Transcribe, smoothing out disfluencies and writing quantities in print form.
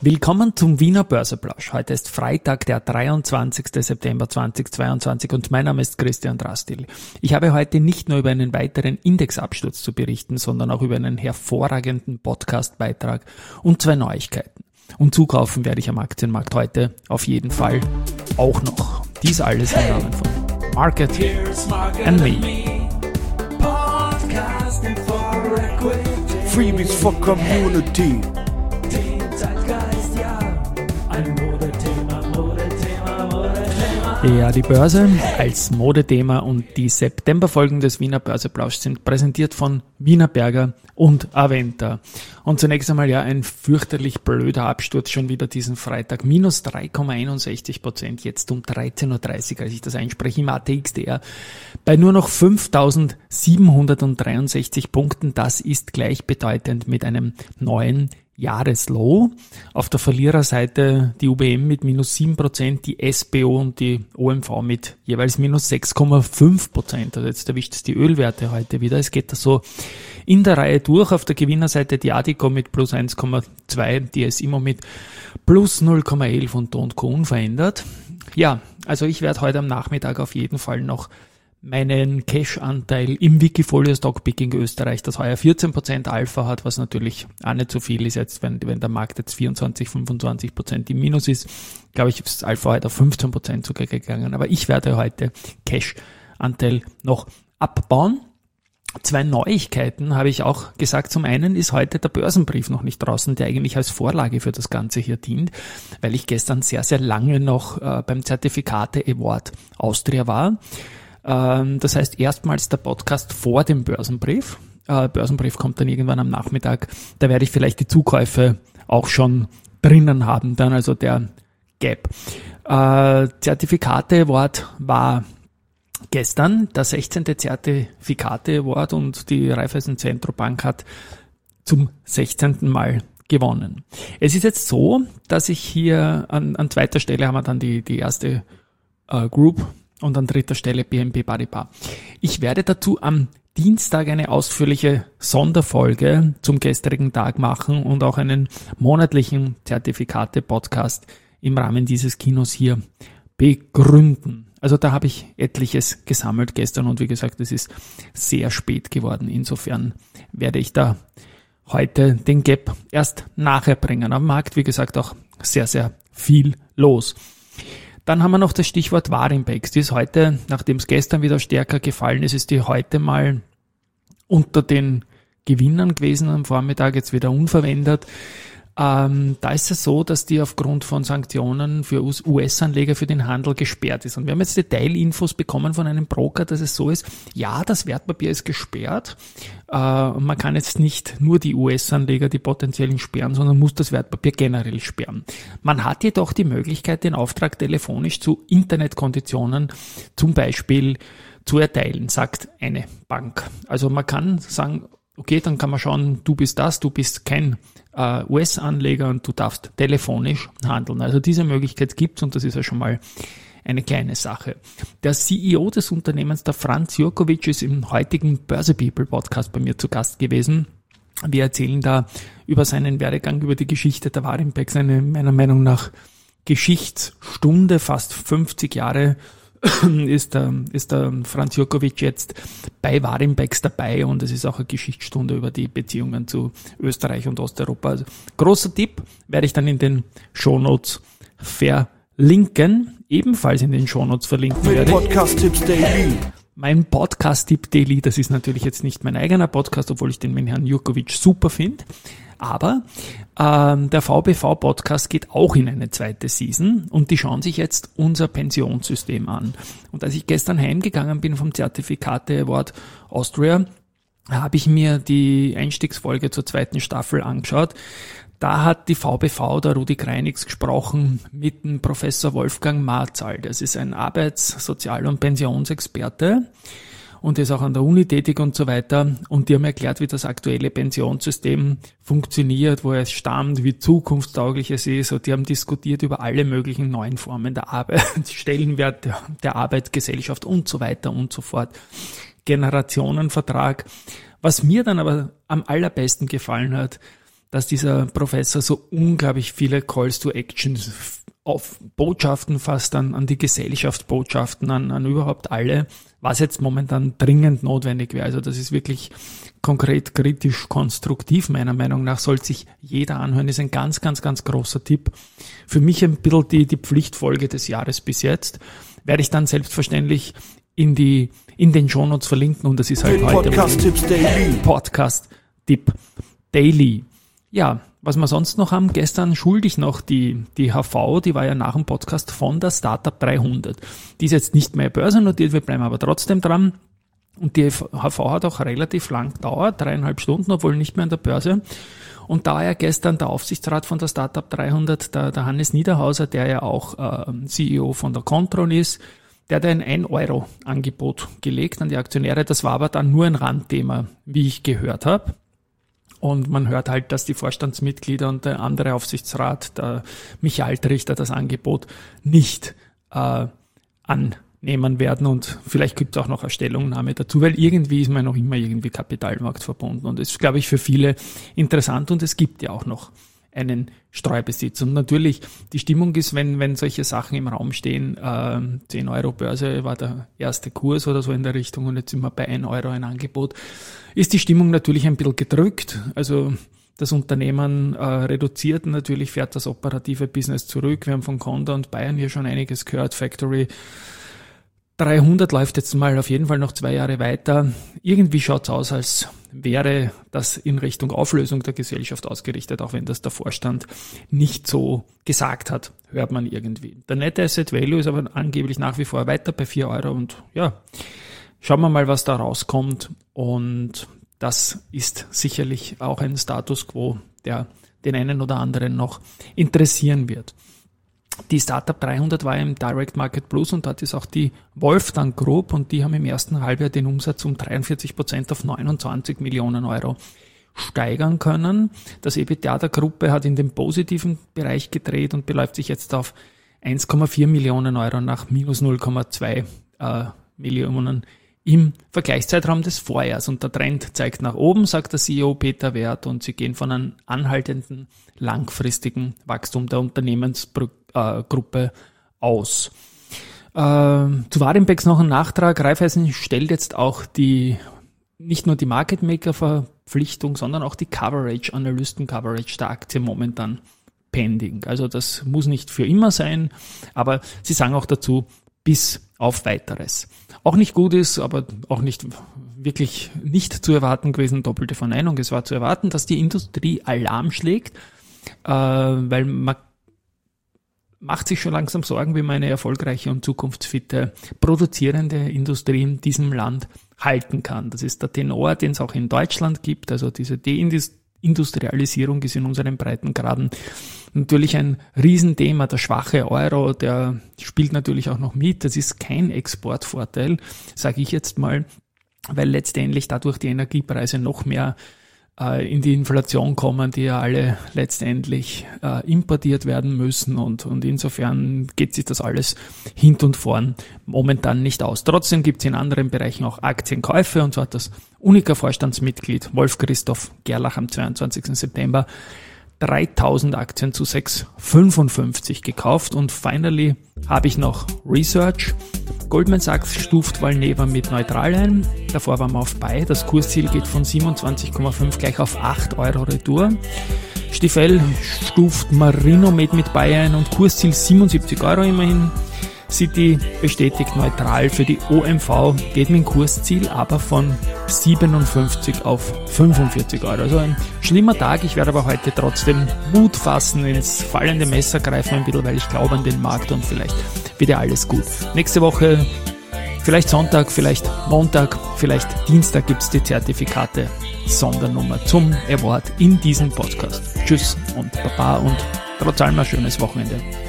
Willkommen zum Wiener Börseplausch. Heute ist Freitag, der 23. September 2022 und mein Name ist Christian Drastil. Ich habe heute nicht nur über einen weiteren Indexabsturz zu berichten, sondern auch über einen hervorragenden Podcast-Beitrag und 2 Neuigkeiten. Und zukaufen werde ich am Aktienmarkt heute auf jeden Fall auch noch. Dies alles im Namen von Market and Me. Freebies for Community. Ja, die Börse als Modethema und die Septemberfolgen des Wiener Börseplausch sind präsentiert von Wienerberger und Aventa. Und zunächst einmal ein fürchterlich blöder Absturz schon wieder diesen Freitag. Minus 3,61%, jetzt um 13.30 Uhr, als ich das einspreche, im ATXDR bei nur noch 5.763 Punkten. Das ist gleichbedeutend mit einem neuen Jahreslow. Auf der Verliererseite die UBM mit minus 7%, die SBO und die OMV mit jeweils minus 6,5%. Also jetzt erwischt es die Ölwerte heute wieder. Es geht da so in der Reihe durch. Auf der Gewinnerseite die Addiko mit plus 1,2, die SIMO mit plus 0,11 und Do & Co unverändert. Ja, also ich werde heute am Nachmittag auf jeden Fall noch meinen Cash-Anteil im Wikifolio Stockpicking Österreich, das heuer 14% Alpha hat, was natürlich auch nicht so viel ist jetzt, wenn der Markt jetzt 24-25% im Minus ist, glaube ich, ist Alpha heute auf 15% sogar gegangen, aber ich werde heute Cash-Anteil noch abbauen. 2 Neuigkeiten habe ich auch gesagt. Zum einen ist heute der Börsenbrief noch nicht draußen, der eigentlich als Vorlage für das Ganze hier dient, weil ich gestern sehr, sehr lange noch beim Zertifikate Award Austria war. Das heißt, erstmals der Podcast vor dem Börsenbrief. Börsenbrief kommt dann irgendwann am Nachmittag. Da werde ich vielleicht die Zukäufe auch schon drinnen haben, dann also der Gap. Zertifikate Award war gestern der 16. Zertifikate Award und die Raiffeisen Zentrobank hat zum 16. Mal gewonnen. Es ist jetzt so, dass ich hier an zweiter Stelle haben wir dann die erste Group und an dritter Stelle BNP Paribas. Ich werde dazu am Dienstag eine ausführliche Sonderfolge zum gestrigen Tag machen und auch einen monatlichen Zertifikate-Podcast im Rahmen dieses Kinos hier begründen. Also da habe ich etliches gesammelt gestern und wie gesagt, es ist sehr spät geworden. Insofern werde ich da heute den Gap erst nachher bringen. Am Markt, wie gesagt, auch sehr, sehr viel los. Dann haben wir noch das Stichwort Warimpex. Die ist heute, nachdem es gestern wieder stärker gefallen ist, ist die heute mal unter den Gewinnern gewesen am Vormittag, jetzt wieder unverwendet. Da ist es so, dass die aufgrund von Sanktionen für US-Anleger für den Handel gesperrt ist. Und wir haben jetzt Detailinfos bekommen von einem Broker, dass es so ist, ja, das Wertpapier ist gesperrt. Und man kann jetzt nicht nur die US-Anleger, die potenziellen sperren, sondern muss das Wertpapier generell sperren. Man hat jedoch die Möglichkeit, den Auftrag telefonisch zu Internetkonditionen zum Beispiel zu erteilen, sagt eine Bank. Also man kann sagen, okay, dann kann man schauen, du bist kein US-Anleger und du darfst telefonisch handeln. Also diese Möglichkeit gibt's und das ist ja schon mal eine kleine Sache. Der CEO des Unternehmens, der Franz Jurkovic, ist im heutigen Börse People Podcast bei mir zu Gast gewesen. Wir erzählen da über seinen Werdegang, über die Geschichte der Warimpex, eine meiner Meinung nach Geschichtsstunde, fast 50 Jahre ist der Franz Jurkovic jetzt bei Warimpex dabei und es ist auch eine Geschichtsstunde über die Beziehungen zu Österreich und Osteuropa. Also, großer Tipp, werde ich dann in den Shownotes verlinken. Ebenfalls in den Shownotes verlinken werde ich Podcast-Tipps Daily. Mein Podcast-Tipp Daily, das ist natürlich jetzt nicht mein eigener Podcast, obwohl ich den mit Herrn Jurkovic super finde. Aber der VBV-Podcast geht auch in eine zweite Season und die schauen sich jetzt unser Pensionssystem an. Und als ich gestern heimgegangen bin vom Zertifikate Award Austria, habe ich mir die Einstiegsfolge zur 2. Staffel angeschaut. Da hat die VBV, der Rudi Greinigs, gesprochen mit dem Professor Wolfgang Marzal. Das ist ein Arbeits-, Sozial- und Pensionsexperte und ist auch an der Uni tätig und so weiter. Und die haben erklärt, wie das aktuelle Pensionssystem funktioniert, woher es stammt, wie zukunftstauglich es ist. Und die haben diskutiert über alle möglichen neuen Formen der Arbeit, Stellenwert der Arbeitsgesellschaft und so weiter und so fort. Generationenvertrag. Was mir dann aber am allerbesten gefallen hat, dass dieser Professor so unglaublich viele Calls to Actions auf Botschaften fast an die Gesellschaft, Botschaften an überhaupt alle, was jetzt momentan dringend notwendig wäre. Also das ist wirklich konkret, kritisch, konstruktiv. Meiner Meinung nach sollte sich jeder anhören. Das ist ein ganz, ganz, ganz großer Tipp. Für mich ein bisschen die Pflichtfolge des Jahres bis jetzt. Werde ich dann selbstverständlich in den Shownotes verlinken und das ist halt heute Podcast-Tipp Daily. Ja, was wir sonst noch haben, gestern schuldig noch die HV, die war ja nach dem Podcast von der Startup 300. Die ist jetzt nicht mehr börsennotiert, wir bleiben aber trotzdem dran. Und die HV hat auch relativ lang gedauert, 3,5 Stunden, obwohl nicht mehr an der Börse. Und da ja gestern der Aufsichtsrat von der Startup 300, der Hannes Niederhauser, der ja auch CEO von der Kontron ist, der hat ein 1-Euro-Angebot gelegt an die Aktionäre. Das war aber dann nur ein Randthema, wie ich gehört habe. Und man hört halt, dass die Vorstandsmitglieder und der andere Aufsichtsrat, der Michael Trichter, das Angebot nicht annehmen werden. Und vielleicht gibt es auch noch eine Stellungnahme dazu, weil irgendwie ist man noch immer irgendwie Kapitalmarkt verbunden. Und das ist, glaube ich, für viele interessant. Und es gibt ja auch noch einen Streubesitz. Und natürlich, die Stimmung ist, wenn solche Sachen im Raum stehen, 10 Euro Börse war der erste Kurs oder so in der Richtung und jetzt sind wir bei 1 Euro ein Angebot, ist die Stimmung natürlich ein bisschen gedrückt. Also das Unternehmen reduziert natürlich, fährt das operative Business zurück. Wir haben von Conda und Bayern hier schon einiges gehört. Factory 300 läuft jetzt mal auf jeden Fall noch 2 Jahre weiter. Irgendwie schaut's aus, als wäre das in Richtung Auflösung der Gesellschaft ausgerichtet, auch wenn das der Vorstand nicht so gesagt hat, hört man irgendwie. Der Net Asset Value ist aber angeblich nach wie vor weiter bei 4 Euro und ja, schauen wir mal, was da rauskommt und das ist sicherlich auch ein Status Quo, der den einen oder anderen noch interessieren wird. Die Startup 300 war im Direct Market Plus und dort ist auch die Wolfgang Group und die haben im ersten Halbjahr den Umsatz um 43% auf 29 Millionen Euro steigern können. Das EBITDA der Gruppe hat in den positiven Bereich gedreht und beläuft sich jetzt auf 1,4 Millionen Euro nach minus 0,2 Millionen im Vergleichszeitraum des Vorjahres. Und der Trend zeigt nach oben, sagt der CEO Peter Werth, und sie gehen von einem anhaltenden, langfristigen Wachstum der Unternehmensgruppe aus. Zu Warimpex noch ein Nachtrag. Raiffeisen stellt jetzt auch nicht nur die Market Maker Verpflichtung, sondern auch die Analysten-Coverage der Aktie momentan pending. Also das muss nicht für immer sein, aber sie sagen auch dazu, bis auf Weiteres. Auch nicht gut ist, aber auch nicht wirklich nicht zu erwarten gewesen, doppelte Verneinung. Es war zu erwarten, dass die Industrie Alarm schlägt, weil man macht sich schon langsam Sorgen, wie man eine erfolgreiche und zukunftsfitte produzierende Industrie in diesem Land halten kann. Das ist der Tenor, den es auch in Deutschland gibt. Also diese Deindustrialisierung ist in unseren Breitengraden natürlich ein Riesenthema. Der schwache Euro, der spielt natürlich auch noch mit. Das ist kein Exportvorteil, sage ich jetzt mal, weil letztendlich dadurch die Energiepreise noch mehr in die Inflation kommen, die ja alle letztendlich importiert werden müssen und insofern geht sich das alles hinten und vorn momentan nicht aus. Trotzdem gibt es in anderen Bereichen auch Aktienkäufe und so hat das Unica-Vorstandsmitglied Wolf-Christoph Gerlach am 22. September 3000 Aktien zu 6,55 gekauft und finally habe ich noch Research. Goldman Sachs stuft Valneva mit neutral ein. Davor waren wir auf Buy. Das Kursziel geht von 27,5 gleich auf 8 Euro retour. Stifel stuft Marinomed mit Buy ein und Kursziel 77 Euro immerhin. Citi bestätigt neutral für die OMV, geht mit dem Kursziel aber von 57 auf 45 Euro. Also ein schlimmer Tag, ich werde aber heute trotzdem Mut fassen, ins fallende Messer greifen ein bisschen, weil ich glaube an den Markt und vielleicht wird ja alles gut. Nächste Woche, vielleicht Sonntag, vielleicht Montag, vielleicht Dienstag gibt's die Zertifikate Sondernummer zum Award in diesem Podcast. Tschüss und Baba und trotz allem ein schönes Wochenende.